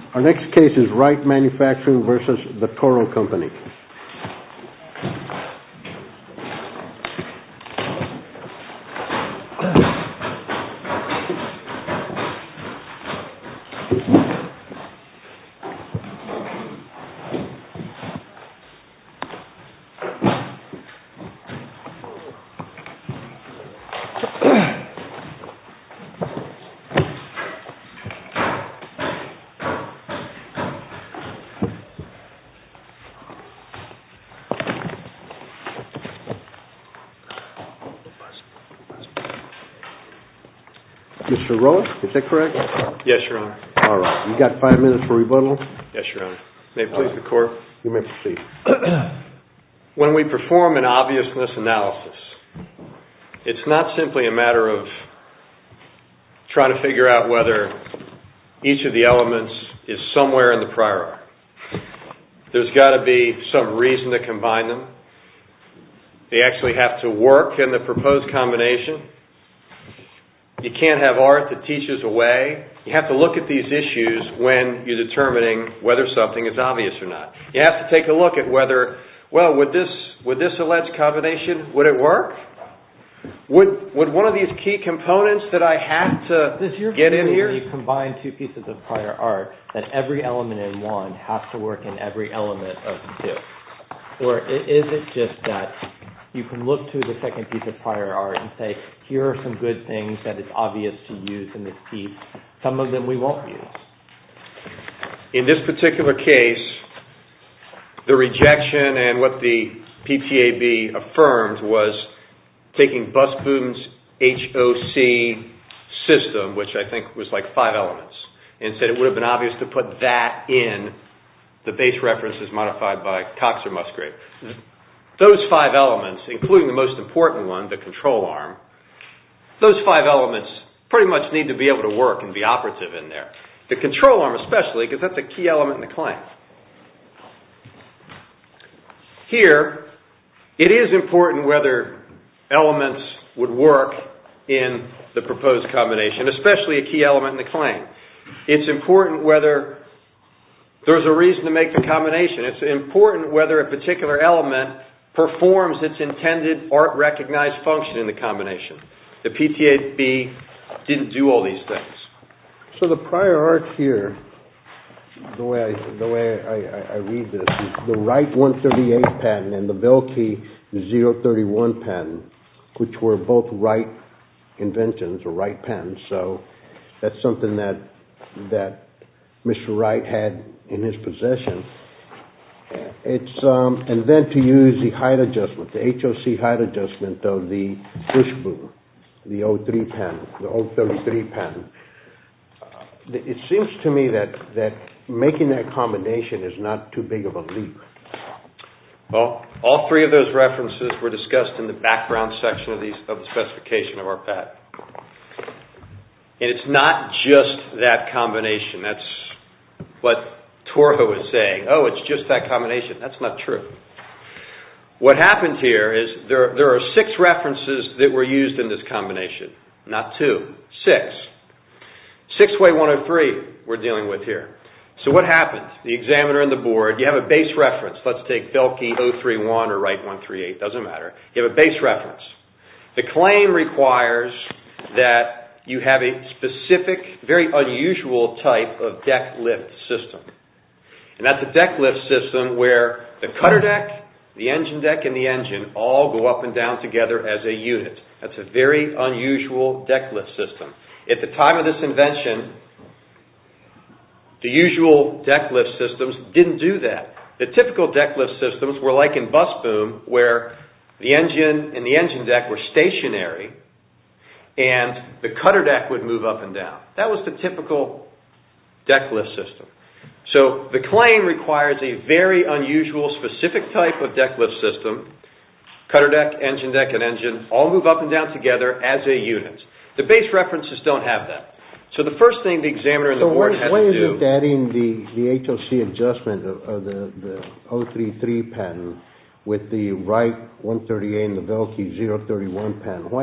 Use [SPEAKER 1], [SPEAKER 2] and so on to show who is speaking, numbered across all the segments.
[SPEAKER 1] Our next case is Wright Manufacturing versus the Toro Company. Mr. Roa, is that correct?
[SPEAKER 2] Yes, Your Honor.
[SPEAKER 1] All right. You got 5 minutes for rebuttal?
[SPEAKER 2] Yes, Your Honor. May it please the Court?
[SPEAKER 1] You may proceed.
[SPEAKER 2] When we perform an obviousness analysis, it's not simply a matter of trying to figure out whether each of the elements is somewhere in the prior art. There's got to be some reason to combine them. They actually have to work in the proposed combination. You can't have art that teaches away. You have to look at these issues when you're determining whether something is obvious or not. You have to take a look at whether, well, would this alleged combination, would it work? Would one of these key components that I have to get in here?
[SPEAKER 3] When you combine two pieces of prior art, that every element in one has to work in every element of the two? Or is it just that you can look to the second piece of prior art and say, here are some good things that it's obvious to use in this piece. Some of them we won't use.
[SPEAKER 2] In this particular case, the rejection and what the PTAB affirmed was taking Busboom's HOC system, which I think was like 5 elements, and said it would have been obvious to put that in the base references modified by Cox or Musgrave. Those 5 elements, including the most important one, the control arm, those 5 elements pretty much need to be able to work and be operative in there. The control arm especially, because that's a key element in the claim. Here, it is important whether elements would work in the proposed combination, especially a key element in the claim. It's important whether there's a reason to make the combination. It's important whether a particular element performs its intended art-recognized function in the combination. The PTAB didn't do all these things.
[SPEAKER 1] So the prior art here, the way I read this, is the Wright 138 patent and the Velke 031 patent, which were both Wright inventions or Wright patents. So that's something that Mr. Wright had in his possession. And then to use the height adjustment, the HOC height adjustment of the Busboom, the 03 patent, the 033 patent. It seems to me that making that combination is not too big of a leap.
[SPEAKER 2] Well, all 3 of those references were discussed in the background section of the specification of our patent. And it's not just that combination. That's what Toro is saying. Oh, it's just that combination. That's not true. What happened here is there are 6 references that were used in this combination. Not 2. 6. 6-way 103 we're dealing with here. So what happened? The examiner and the board, you have a base reference. Let's take Velke 031 or Wright 138. Doesn't matter. You have a base reference. The claim requires that you have a specific, very unusual type of deck lift system. And that's a deck lift system where the cutter deck, the engine deck, and the engine all go up and down together as a unit. That's a very unusual deck lift system. At the time of this invention, the usual deck lift systems didn't do that. The typical deck lift systems were like in Busboom, where the engine and the engine deck were stationary, and the cutter deck would move up and down. That was the typical deck lift system. So the claim requires a very unusual, specific type of deck lift system. Cutter deck, and engine all move up and down together as a unit. The base references don't have that. So the first thing the examiner and the board had to do... So why is it adding the HOC adjustment of the 033 patent with the Wright 138 and the Velke 031 patent? Why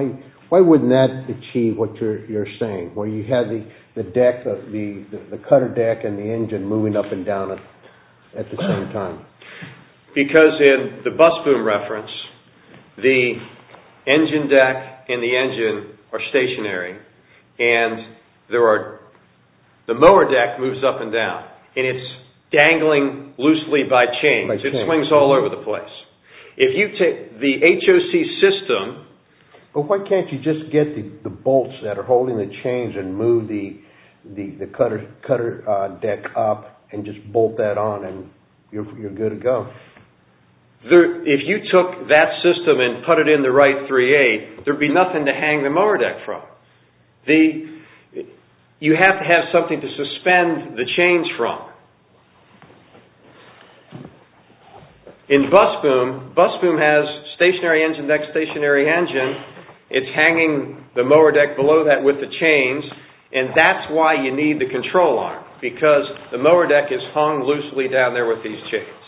[SPEAKER 1] Why wouldn't that achieve what you're saying, where you have the deck, the cutter deck and the engine moving up and down at the same time?
[SPEAKER 2] Because in the bus boom reference, the engine deck and the engine are stationary, and the mower deck moves up and down, and it's dangling loosely by chains. It swings all over the place. If you take the HOC system...
[SPEAKER 1] But why can't you just get the bolts that are holding the chains and move the cutter deck up and just bolt that on, and you're good to go?
[SPEAKER 2] If you took that system and put it in the right 3/8, there'd be nothing to hang the mower deck from. You have to have something to suspend the chains from. In bus boom has stationary engine deck, stationary engine. It's hanging the mower deck below that with the chains, and that's why you need the control arm, because the mower deck is hung loosely down there with these chains.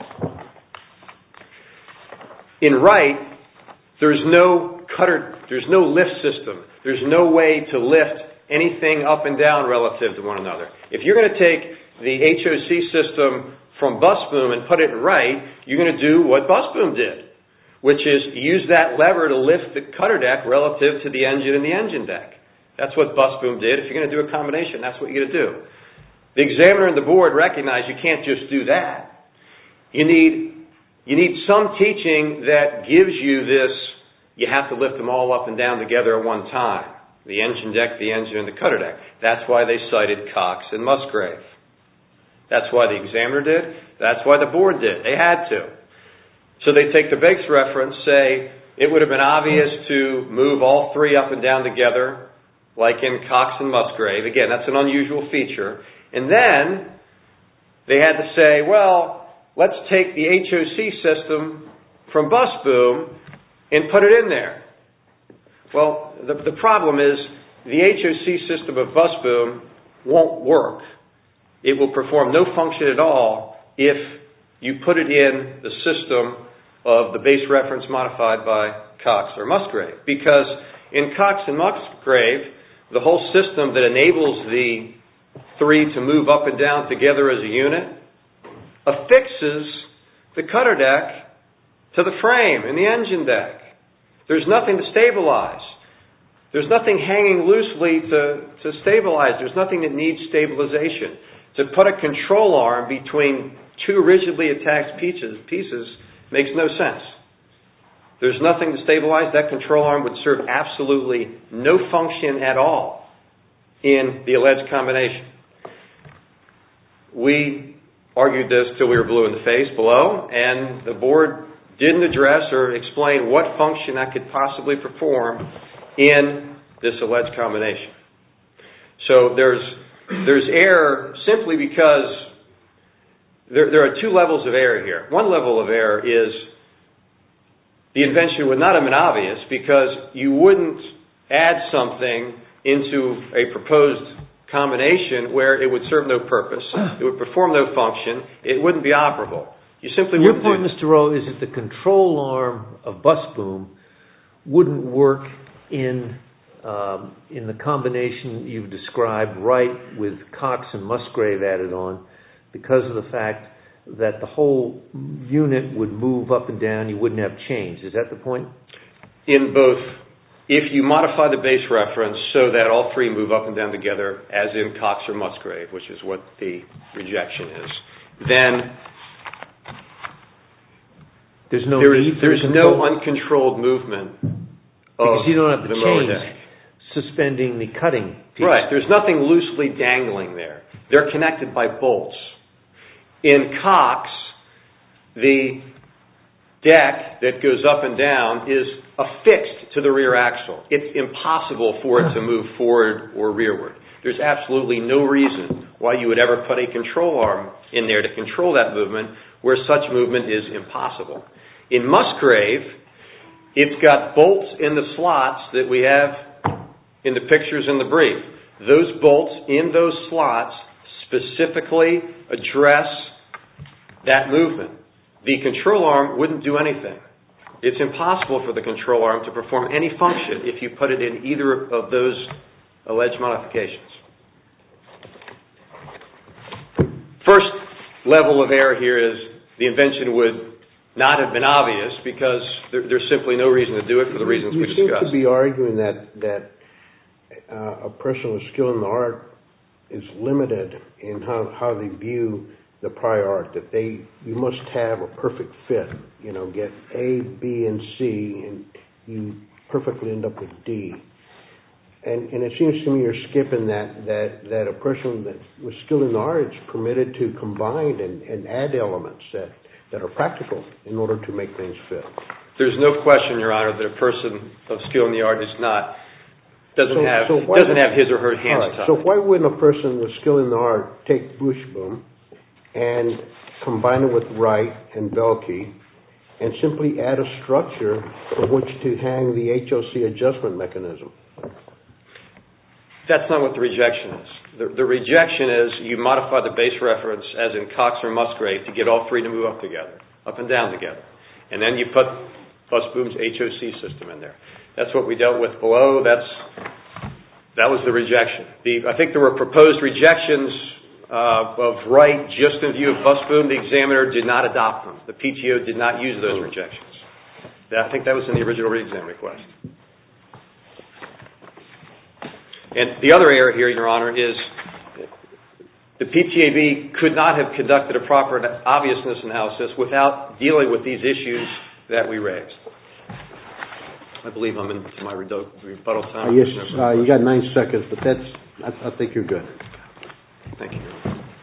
[SPEAKER 2] In Wright, there's no lift system. There's no way to lift anything up and down relative to one another. If you're going to take the HOC system from bus boom and put it in Wright, you're going to do what bus boom did, which is use that lever to lift the cutter deck relative to the engine and the engine deck. That's what bus boom did. If you're going to do a combination, that's what you're going to do. The examiner and the board recognize you can't just do that. You need some teaching that gives you this, you have to lift them all up and down together at one time. The engine deck, the engine, and the cutter deck. That's why they cited Cox and Musgrave. That's why the examiner did. That's why the board did. They had to. So they take the Bakes reference, say it would have been obvious to move all three up and down together, like in Cox and Musgrave. Again, that's an unusual feature. And then they had to say, well, let's take the HOC system from bus boom and put it in there. Well, the problem is the HOC system of bus boom won't work. It will perform no function at all if you put it in the system of the base reference modified by Cox or Musgrave. Because in Cox and Musgrave, the whole system that enables the three to move up and down together as a unit affixes the cutter deck to the frame in the engine deck. There's nothing to stabilize. There's nothing hanging loosely to stabilize. There's nothing that needs stabilization. To put a control arm between two rigidly attached pieces makes no sense. There's nothing to stabilize. That control arm would serve absolutely no function at all in the alleged combination. We argued this till we were blue in the face below, and the board didn't address or explain what function that could possibly perform in this alleged combination. So there's error simply because there are two levels of error here. One level of error is the invention would not have been obvious because you wouldn't add something into a proposed combination where it would serve no purpose, it would perform no function, it wouldn't be operable. You simply wouldn't.
[SPEAKER 4] Your point, Mr. Rowe, is that the control arm of bus boom wouldn't work in the combination you've described, right, with Cox and Musgrave added on, because of the fact that the whole unit would move up and down, you wouldn't have change. Is that the point?
[SPEAKER 2] In both, if you modify the base reference so that all three move up and down together, as in Cox or Musgrave, which is what the rejection is, then there's no uncontrolled movement
[SPEAKER 4] because you don't have the
[SPEAKER 2] mower
[SPEAKER 4] chains
[SPEAKER 2] deck
[SPEAKER 4] suspending the cutting piece.
[SPEAKER 2] Right. There's nothing loosely dangling there. They're connected by bolts. In Cox, the deck that goes up and down is affixed to the rear axle. It's impossible for it to move forward or rearward. There's absolutely no reason why you would ever put a control arm in there to control that movement where such movement is impossible. In Musgrave, it's got bolts in the slots that we have in the pictures in the brief. Those bolts in those slots specifically address that movement. The control arm wouldn't do anything. It's impossible for the control arm to perform any function if you put it in either of those alleged modifications. First level of error here is the invention would not have been obvious because there's simply no reason to do it for the reasons we discussed.
[SPEAKER 1] You seem to be arguing that a person with skill in the art is limited in how they view the prior art, that you must have a perfect fit, get A, B, and C, and you perfectly end up with D. And it seems to me you're skipping that a person with skill in the art is permitted to combine and add elements that are practical in order to make things fit.
[SPEAKER 2] There's no question, Your Honor, that a person of skill in the art doesn't have his or her hands tied.
[SPEAKER 1] So why wouldn't a person with skill in the art take Bushboom and combine it with Wright and Belkey and simply add a structure from which to hang the HOC adjustment mechanism?
[SPEAKER 2] That's not what the rejection is. The rejection is you modify the base reference, as in Cox or Musgrave, to get all three to move up and down together. And then you put Busboom's HOC system in there. That's what we dealt with below. That was the rejection. I think there were proposed rejections of Wright just in view of Busboom. The examiner did not adopt them. The PTO did not use those rejections. I think that was in the original re-exam request. And the other error here, Your Honor, is the PTAB could not have conducted a proper obviousness analysis without dealing with these issues that we raised. I believe I'm into my rebuttal time.
[SPEAKER 1] Yes, you got 9 seconds, but I think you're good.
[SPEAKER 2] Thank you.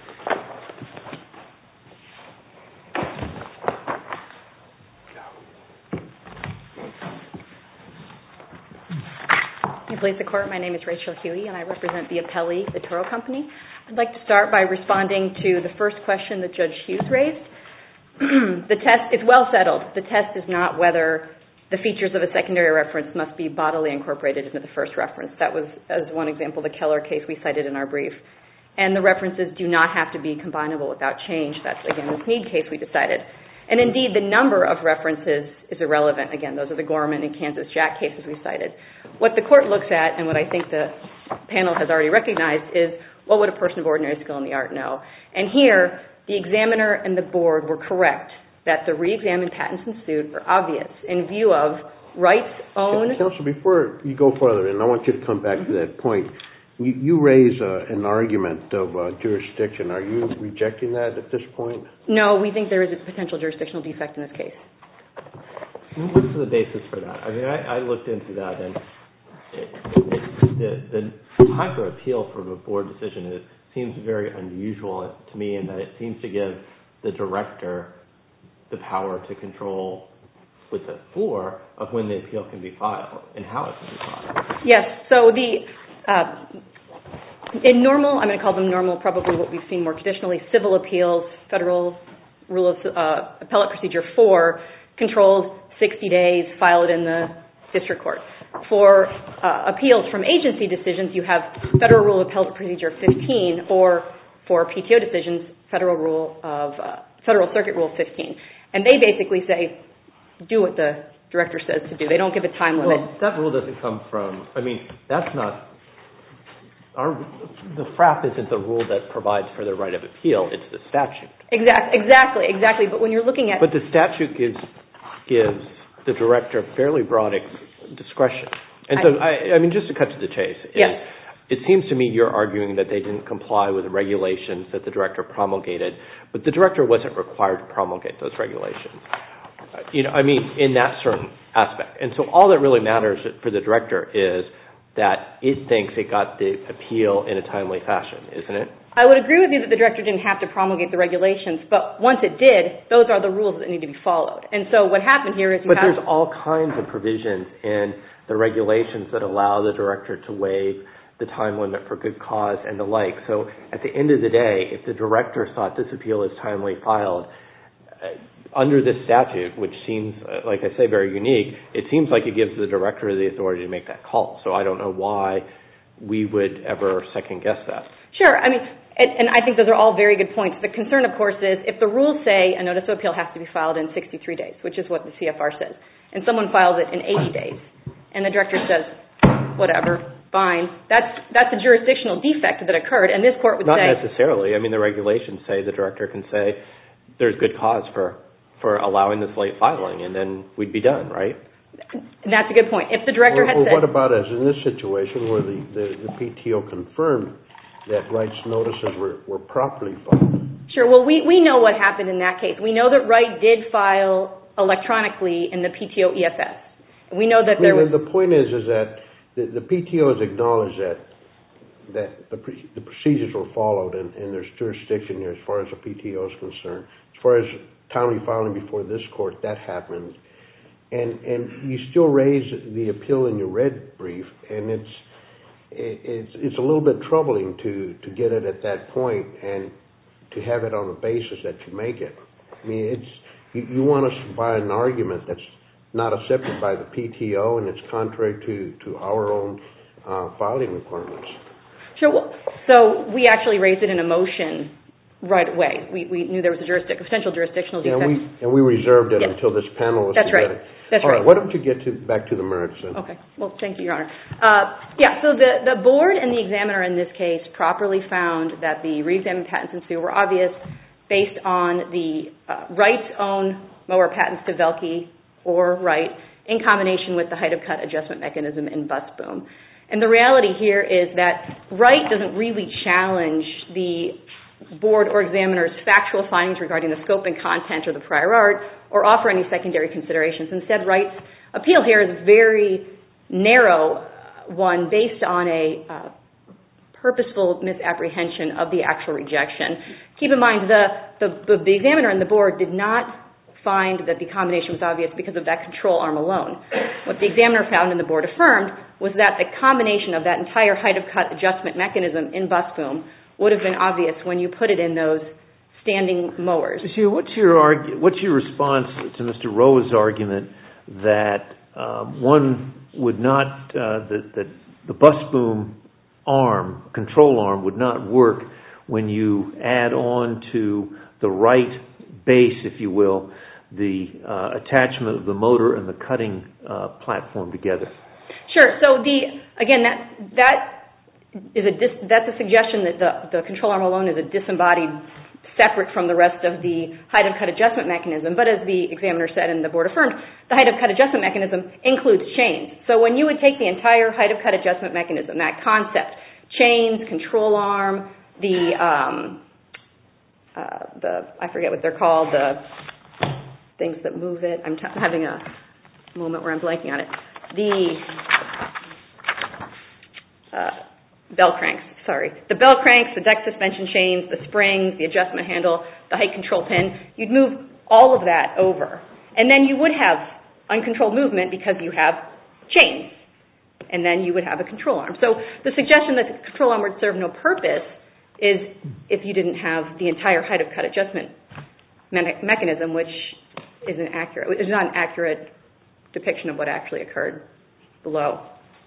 [SPEAKER 5] Police the Court. My name is Rachel Huey, and I represent the appellee, the Toro Company. I'd like to start by responding to the first question that Judge Hughes raised. The test is well settled. The test is not whether the features of a secondary reference must be bodily incorporated into the first reference. That was, as one example, the Keller case we cited in our brief. And the references do not have to be combinable without change. That's, again, the Snead case we decided. And indeed, the number of references is irrelevant. Again, those are the Gorman and Kansas Jack cases we cited. What the court looks at, and what I think the panel has already recognized, is what would a person of ordinary skill in the art know? And here, the examiner and the board were correct that the re-examined patents in suit are obvious in view of Wright's own...
[SPEAKER 1] Counsel, before you go further, and I want you to come back to that point, you raise an argument of jurisdiction. Are you rejecting that at this point?
[SPEAKER 5] No, we think there is a potential jurisdictional defect in this case.
[SPEAKER 3] What's the basis for that? I mean, I looked into that, and the time for appeal from a board decision seems very unusual to me in that it seems to give the director the power to control with the floor of when the appeal can be filed and how it can be filed.
[SPEAKER 5] Yes, so in normal, I'm going to call them normal, probably what we've seen more traditionally, civil appeals, Federal Rule of Appellate Procedure 4 controls 60 days, file it in the district court. For appeals from agency decisions, you have Federal Rule of Appellate Procedure 15, or for PTO decisions, Federal Circuit Rule 15. And they basically say, do what the director says to do. They don't give a time limit.
[SPEAKER 3] Well, that rule doesn't come from, that's not, the FRAP isn't the rule that provides for the right of appeal, it's the statute.
[SPEAKER 5] Exactly, but when you're looking at...
[SPEAKER 3] But the statute gives the director fairly broad discretion. And so, just to cut to the chase, it seems to me you're arguing that they didn't comply with the regulations that the director promulgated, but the director wasn't required to promulgate those regulations. In that certain aspect. And so all that really matters for the director is that it thinks it got the appeal in a timely fashion, isn't it?
[SPEAKER 5] I would agree with you that the director didn't have to promulgate the regulations, but once it did, those are the rules that need to be followed. And so what happened here is
[SPEAKER 3] there's all kinds of provisions in the regulations that allow the director to waive the time limit for good cause and the like. So at the end of the day, if the director thought this appeal is timely filed, under this statute, which seems, like I say, very unique, it seems like it gives the director the authority to make that call. So I don't know why we would ever second-guess that.
[SPEAKER 5] Sure. And I think those are all very good points. The concern, of course, is if the rules say a notice of appeal has to be filed in 63 days, which is what the CFR says, and someone files it in 80 days, and the director says, whatever, fine, that's a jurisdictional defect that occurred, and this court would say...
[SPEAKER 3] Not necessarily. I mean, the regulations say the director can say there's good cause for allowing this late filing, and then we'd be done, right?
[SPEAKER 5] And that's a good point. If the director had said...
[SPEAKER 1] What about as in this situation where the PTO confirmed that Wright's notices were properly filed?
[SPEAKER 5] Sure. Well, we know what happened in that case. We know that Wright did file electronically in the PTO EFS. We know that there was...
[SPEAKER 1] The point is that the PTO has acknowledged that the procedures were followed and there's jurisdiction here as far as the PTO is concerned. As far as timely filing before this court, that happened. And you still raise the appeal in your red brief, and it's a little bit troubling to get it at that point and to have it on the basis that you make it. I mean, you want us to buy an argument that's not accepted by the PTO and it's contrary to our own filing requirements.
[SPEAKER 5] Sure. Well, so we actually raised it in a motion right away. We knew there was a potential jurisdictional defect.
[SPEAKER 1] And we reserved it until this panel was together.
[SPEAKER 5] That's
[SPEAKER 1] right.
[SPEAKER 5] All right.
[SPEAKER 1] Why don't you get back to the merits then?
[SPEAKER 5] Okay. Well, thank you, Your Honor. So the board and the examiner in this case properly found that the re-examined patents in sue were obvious based on the Wright's own mower patents to Velke or Wright in combination with the height of cut adjustment mechanism in bus boom. And the reality here is that Wright doesn't really challenge the board or examiner's factual findings regarding the scope and content or the prior art or offer any secondary considerations. Instead, Wright's appeal here is a very narrow one based on a purposeful misapprehension of the actual rejection. Keep in mind, the examiner and the board did not find that the combination was obvious because of that control arm alone. What the examiner found and the board affirmed was that the combination of that entire height of cut adjustment mechanism in bus boom would have been obvious when you put it in those standing mowers.
[SPEAKER 4] What's your response to Mr. Rowe's argument that one would not, that the bus boom arm, control arm, would not work when you add on to the right base, if you will, the attachment of the motor and the cutting platform together?
[SPEAKER 5] Sure. So that's a suggestion that the control arm alone is a disembodied, separate from the rest of the height of cut adjustment mechanism. But as the examiner said and the board affirmed, the height of cut adjustment mechanism includes chains. So when you would take the entire height of cut adjustment mechanism, that concept, chains, control arm, I forget what they're called, the things that move it. I'm having a moment where I'm blanking on it. The bell cranks, the bell cranks, the deck suspension chains, the springs, the adjustment handle, the height control pin, you'd move all of that over. And then you would have uncontrolled movement because you have chains. And then you would have a control arm. So the suggestion that the control arm would serve no purpose is if you didn't have the entire height of cut adjustment mechanism, which is not an accurate depiction of what actually occurred below.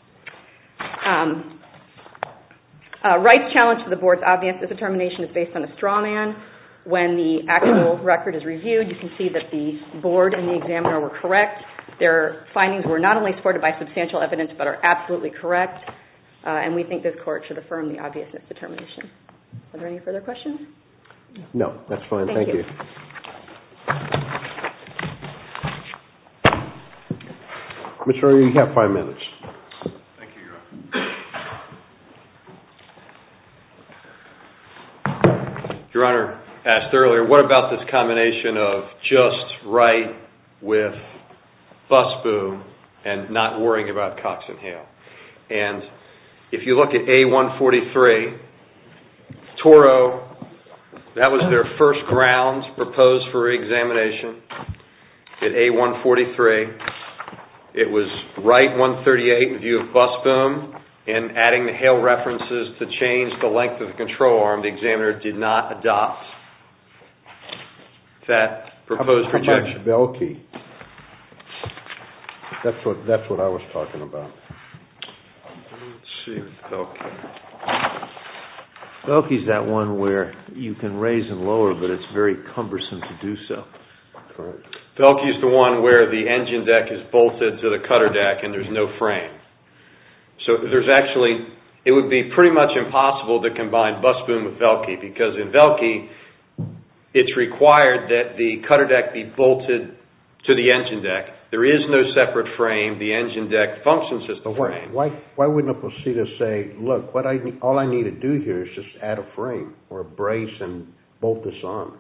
[SPEAKER 5] Wright's challenge to the board's obviousness determination is based on a straw man. When the actual record is reviewed, you can see that the board and the examiner were correct. Their findings were not only supported by substantial evidence, but are absolutely correct. And we think this court should affirm the obviousness determination. Are there any further questions?
[SPEAKER 1] No, that's fine. Thank you. Mr. Rowe, you have 5 minutes.
[SPEAKER 6] Thank you, Your Honor.
[SPEAKER 2] Your Honor asked earlier, what about this combination of just Wright with bus boom and not worrying about Cox and Hale? And if you look at A143, Toro, that was their first grounds proposed for reexamination. At A143, it was Wright 138 in view of bus boom, and adding the Hale references to change the length of the control arm. The examiner did not adopt that proposed rejection.
[SPEAKER 1] How about Velke? That's what I was talking about.
[SPEAKER 2] Let's see with Velke.
[SPEAKER 4] Velke's that one where you can raise and lower, but it's very cumbersome to do so.
[SPEAKER 1] Correct.
[SPEAKER 2] Velke's the one where the engine deck is bolted to the cutter deck and there's no frame. So it would be pretty much impossible to combine bus boom with Velke, because in Velke, it's required that the cutter deck be bolted to the engine deck. There is no separate frame. The engine deck functions as the frame.
[SPEAKER 1] Why wouldn't a procedure say, look, all I need to do here is just add a frame or a brace and bolt this on?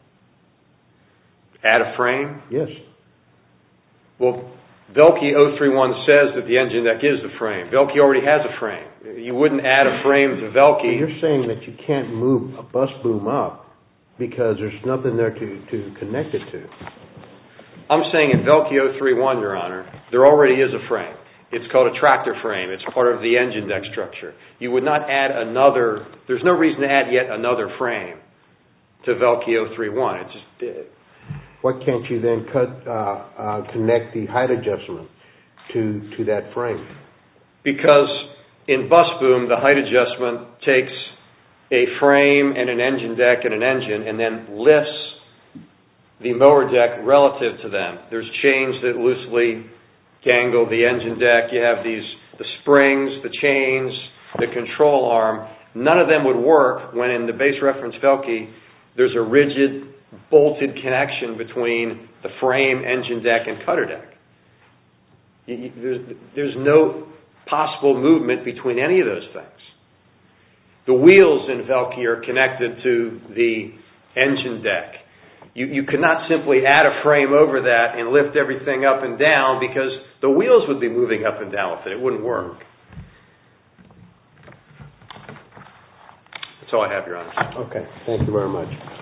[SPEAKER 2] Add a frame?
[SPEAKER 1] Yes.
[SPEAKER 2] Well, Velke 031 says that the engine deck is the frame. Velke already has a frame. You wouldn't add a frame to Velke.
[SPEAKER 1] So you're saying that you can't move a bus boom up because there's nothing there to connect it to.
[SPEAKER 2] I'm saying in Velke 031, Your Honor, there already is a frame. It's called a tractor frame. It's part of the engine deck structure. You would not add another, there's no reason to add yet another frame to Velke 031. It's just...
[SPEAKER 1] Why can't you then connect the height adjustment to that frame?
[SPEAKER 2] Because in bus boom, the height adjustment takes a frame and an engine deck and an engine and then lifts the mower deck relative to them. There's chains that loosely gangle the engine deck. You have the springs, the chains, the control arm. None of them would work when in the base reference Velke, there's a rigid, bolted connection between the frame, engine deck, and cutter deck. There's no possible movement between any of those things. The wheels in Velke are connected to the engine deck. You could not simply add a frame over that and lift everything up and down, because the wheels would be moving up and down with it. It wouldn't work. That's all I have, Your Honor.
[SPEAKER 1] Okay. Thank you very much.